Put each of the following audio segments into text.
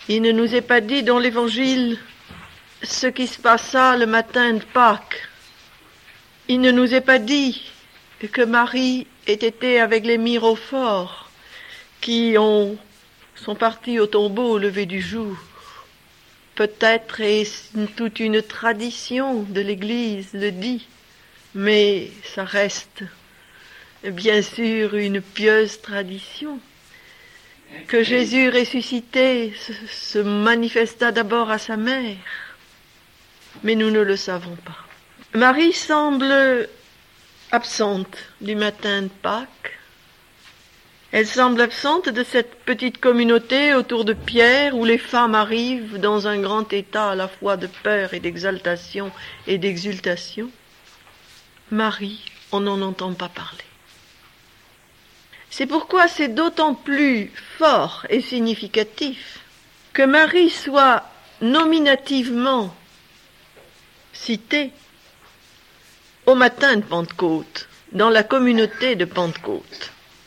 Il ne nous est pas dit dans l'Évangile ce qui se passa le matin de Pâques. Il ne nous est pas dit que Marie ait été avec les mirophores qui sont partis au tombeau au lever du jour. Peut-être est toute une tradition de l'Église le dit, mais ça reste bien sûr une pieuse tradition. Que Jésus ressuscité se manifesta d'abord à sa mère, mais nous ne le savons pas. Marie semble absente du matin de Pâques. Elle semble absente de cette petite communauté autour de Pierre où les femmes arrivent dans un grand état à la fois de peur et d'exaltation et d'exultation. Marie, on n'en entend pas parler. C'est pourquoi c'est d'autant plus fort et significatif que Marie soit nominativement citée au matin de Pentecôte, dans la communauté de Pentecôte.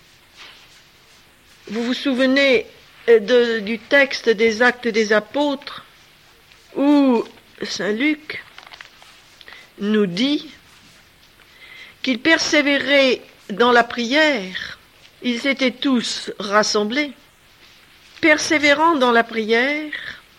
Vous vous souvenez du texte des Actes des Apôtres où Saint Luc nous dit qu'ils persévéraient dans la prière. Ils s'étaient tous rassemblés, persévérant dans la prière,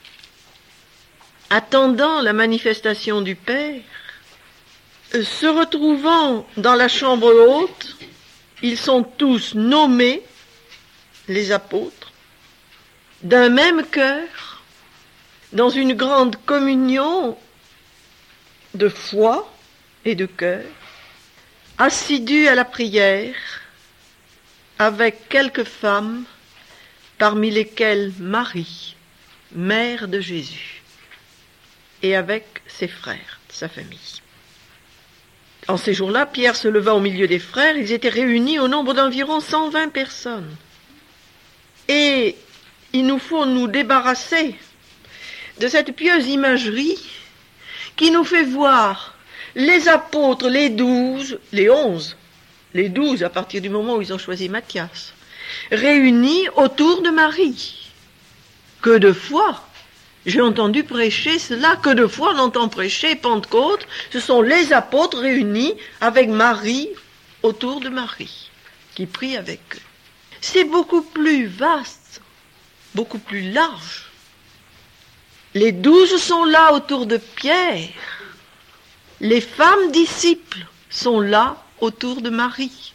attendant la manifestation du Père, se retrouvant dans la chambre haute. Ils sont tous nommés, les apôtres, d'un même cœur, dans une grande communion de foi et de cœur, assidus à la prière, avec quelques femmes, parmi lesquelles Marie, mère de Jésus, et avec ses frères, sa famille. En ces jours-là, Pierre se leva au milieu des frères. Ils étaient réunis au nombre d'environ 120 personnes. Et il nous faut nous débarrasser de cette pieuse imagerie qui nous fait voir les apôtres, les 12, les 11, les 12 à partir du moment où ils ont choisi Matthias, réunis autour de Marie. Que de fois j'ai entendu prêcher cela, que de fois on entend prêcher Pentecôte, ce sont les apôtres réunis avec Marie, autour de Marie, qui prient avec eux. C'est beaucoup plus vaste, beaucoup plus large. Les 12 sont là autour de Pierre. Les femmes disciples sont là autour de Marie.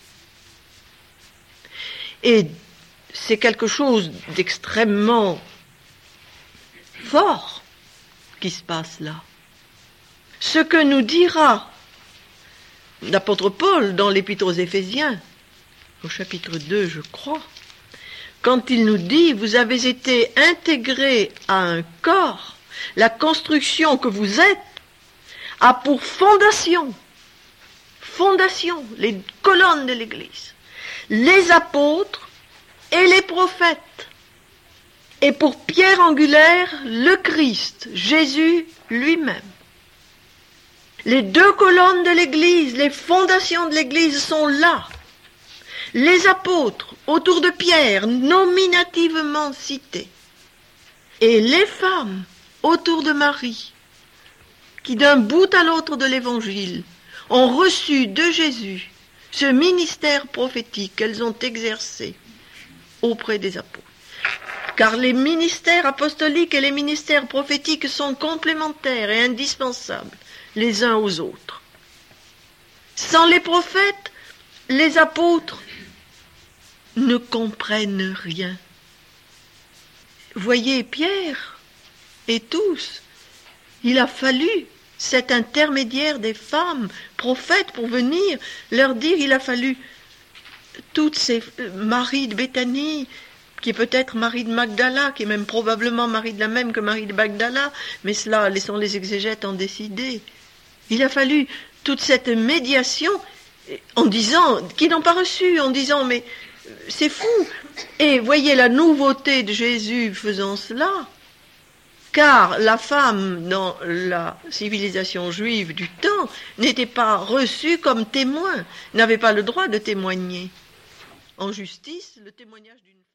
Et c'est quelque chose d'extrêmement fort qui se passe là. Ce que nous dira l'apôtre Paul dans l'Épître aux Éphésiens, au chapitre 2, je crois, quand il nous dit « Vous avez été intégrés à un corps, la construction que vous êtes a pour fondation, les colonnes de l'Église, les apôtres et les prophètes. Et pour pierre angulaire, le Christ, Jésus lui-même. Les deux colonnes de l'Église, les fondations de l'Église sont là. Les apôtres, autour de Pierre, nominativement cités. Et les femmes, autour de Marie, qui d'un bout à l'autre de l'Évangile ont reçu de Jésus ce ministère prophétique qu'elles ont exercé auprès des apôtres. Car les ministères apostoliques et les ministères prophétiques sont complémentaires et indispensables les uns aux autres. Sans les prophètes, les apôtres ne comprennent rien. Voyez Pierre et tous, il a fallu cet intermédiaire des femmes prophètes pour venir leur dire, il a fallu toutes ces Marie de Béthanie, qui est peut-être Marie de Magdala, qui est même probablement Marie de la même que Marie de Magdala, mais cela, laissons les exégètes en décider. Il a fallu toute cette médiation en disant, qui n'ont pas reçu, en disant, mais c'est fou. Et voyez la nouveauté de Jésus faisant cela, car la femme dans la civilisation juive du temps n'était pas reçue comme témoin, n'avait pas le droit de témoigner. En justice, le témoignage d'une